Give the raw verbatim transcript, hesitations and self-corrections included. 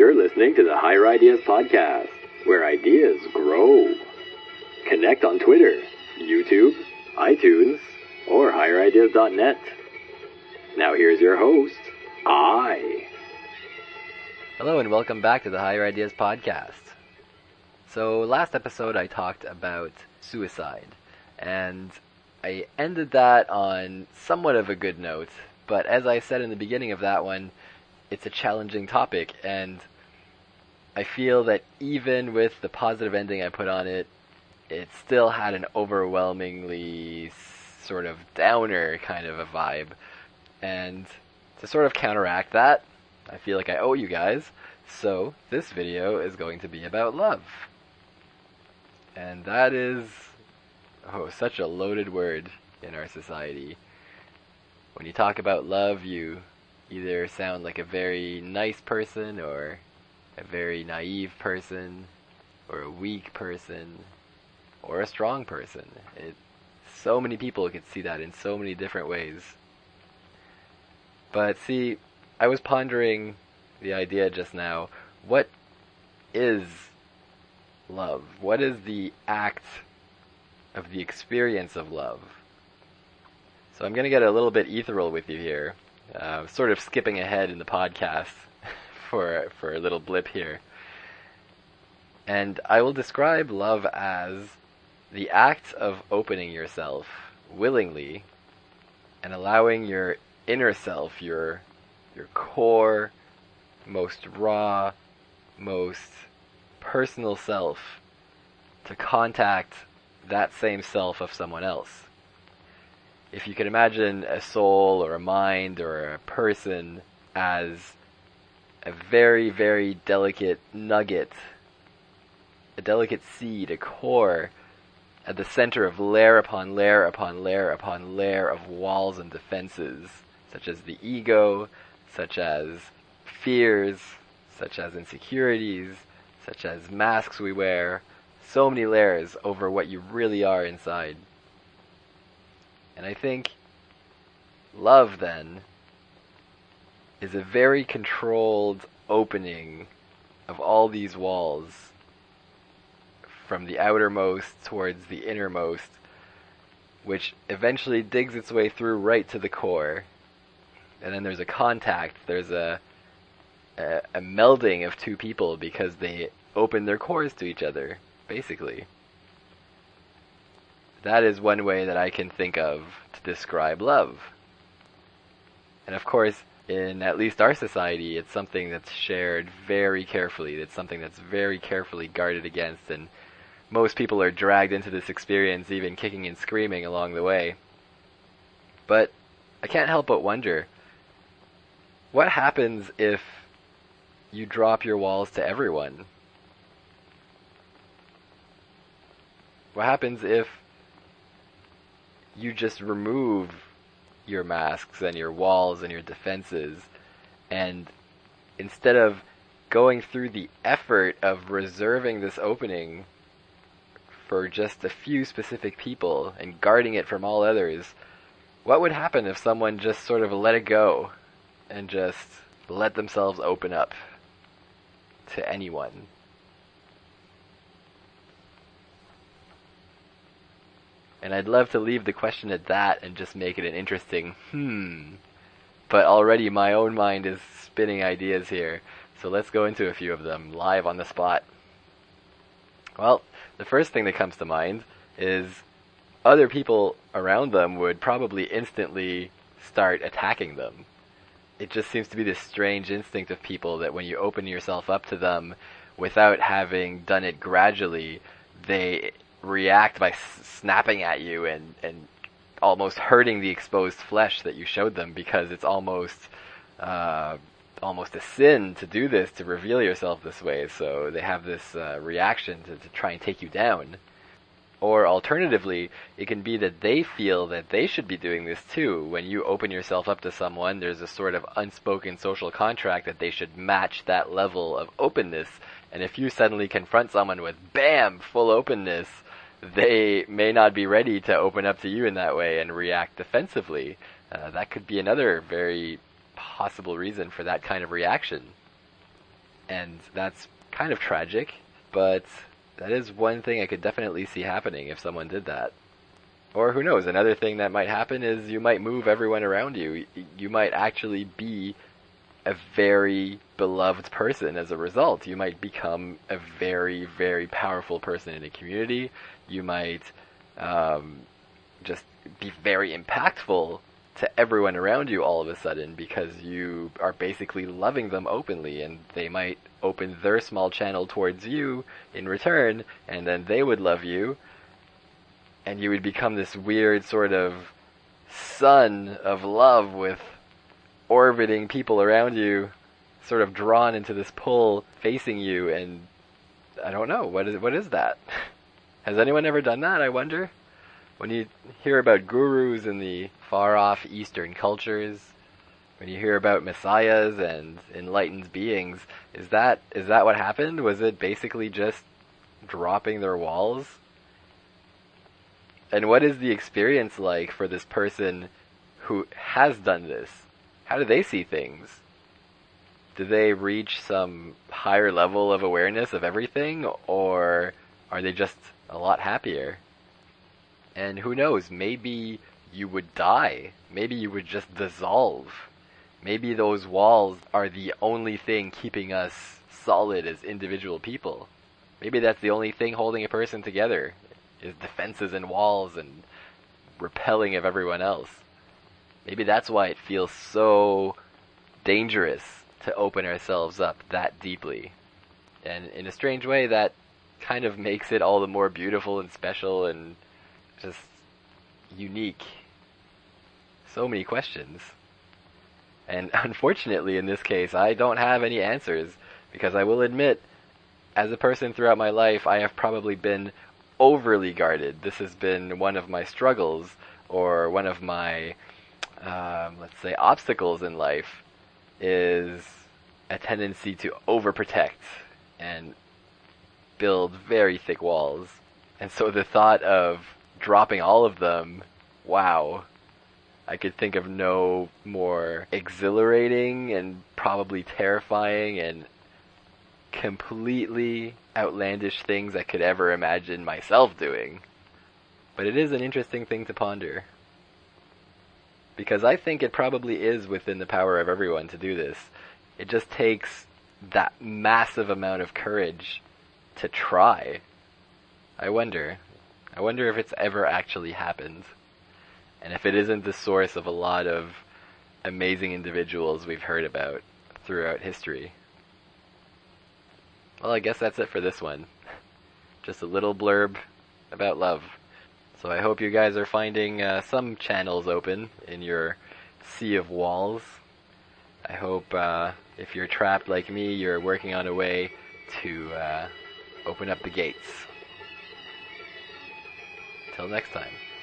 You're listening to the Higher Ideas Podcast, where ideas grow. Connect on Twitter, YouTube, iTunes, or higher ideas dot net. Now here's your host, I. Hello and welcome back to the Higher Ideas Podcast. So last episode I talked about suicide, and I ended that on somewhat of a good note, but as I said in the beginning of that one, it's a challenging topic, and I feel that even with the positive ending I put on it, it still had an overwhelmingly sort of downer kind of a vibe. And to sort of counteract that, I feel like I owe you guys, so this video is going to be about love. And that is, oh, such a loaded word in our society. When you talk about love, you either sound like a very nice person, or a very naive person, or a weak person, or a strong person. It, so many people could see that in so many different ways. But see, I was pondering the idea just now, what is love? What is the act of the experience of love? So I'm going to get a little bit ethereal with you here. Uh, sort of skipping ahead in the podcast for for a little blip here. And I will describe love as the act of opening yourself willingly and allowing your inner self, your your core, most raw, most personal self, to contact that same self of someone else. If you can imagine a soul or a mind or a person as a very, very delicate nugget, a delicate seed, a core, at the center of layer upon layer upon layer upon layer of walls and defenses, such as the ego, such as fears, such as insecurities, such as masks we wear, so many layers over what you really are inside. And I think love, then, is a very controlled opening of all these walls from the outermost towards the innermost, which eventually digs its way through right to the core. And then there's a contact, there's a, a, a melding of two people because they open their cores to each other, basically. That is one way that I can think of to describe love. And of course, in at least our society, it's something that's shared very carefully. It's something that's very carefully guarded against, and most people are dragged into this experience, even kicking and screaming along the way. But I can't help but wonder, what happens if you drop your walls to everyone? What happens if you just remove your masks and your walls and your defenses, and instead of going through the effort of reserving this opening for just a few specific people and guarding it from all others, what would happen if someone just sort of let it go and just let themselves open up to anyone? And I'd love to leave the question at that and just make it an interesting hmm. But already my own mind is spinning ideas here, so let's go into a few of them live on the spot. Well, the first thing that comes to mind is other people around them would probably instantly start attacking them. It just seems to be this strange instinct of people that when you open yourself up to them without having done it gradually, they react by s- snapping at you and, and almost hurting the exposed flesh that you showed them, because it's almost uh, almost a sin to do this, to reveal yourself this way. So they have this uh, reaction to, to try and take you down. Or alternatively, it can be that they feel that they should be doing this too. When you open yourself up to someone, there's a sort of unspoken social contract that they should match that level of openness. And if you suddenly confront someone with, bam, full openness, they may not be ready to open up to you in that way and react defensively. Uh, that could be another very possible reason for that kind of reaction. And that's kind of tragic, but that is one thing I could definitely see happening if someone did that. Or who knows, another thing that might happen is you might move everyone around you. You might actually be a very beloved person as a result. You might become a very, very powerful person in a community. You might um, just be very impactful to everyone around you all of a sudden because you are basically loving them openly, and they might open their small channel towards you in return, and then they would love you, and you would become this weird sort of sun of love with orbiting people around you, sort of drawn into this pull facing you. And I don't know, what is what is that? Has anyone ever done that, I wonder? When you hear about gurus in the far-off Eastern cultures, when you hear about messiahs and enlightened beings, is that is that what happened? Was it basically just dropping their walls? And what is the experience like for this person who has done this? How do they see things? Do they reach some higher level of awareness of everything, or are they just a lot happier? And who knows, maybe you would die. Maybe you would just dissolve. Maybe those walls are the only thing keeping us solid as individual people. Maybe that's the only thing holding a person together, is defenses and walls and repelling of everyone else. Maybe that's why it feels so dangerous to open ourselves up that deeply. And in a strange way, that kind of makes it all the more beautiful and special and just unique. So many questions. And unfortunately, in this case, I don't have any answers, because I will admit, as a person throughout my life, I have probably been overly guarded. This has been one of my struggles, or one of my Um, let's say obstacles in life, is a tendency to overprotect and build very thick walls. And so the thought of dropping all of them, wow, I could think of no more exhilarating and probably terrifying and completely outlandish things I could ever imagine myself doing. But it is an interesting thing to ponder. Because I think it probably is within the power of everyone to do this. It just takes that massive amount of courage to try. I wonder. I wonder if it's ever actually happened. And if it isn't the source of a lot of amazing individuals we've heard about throughout history. Well, I guess that's it for this one. Just a little blurb about love. So I hope you guys are finding uh, some channels open in your sea of walls. I hope uh, if you're trapped like me, you're working on a way to uh, open up the gates. Till next time.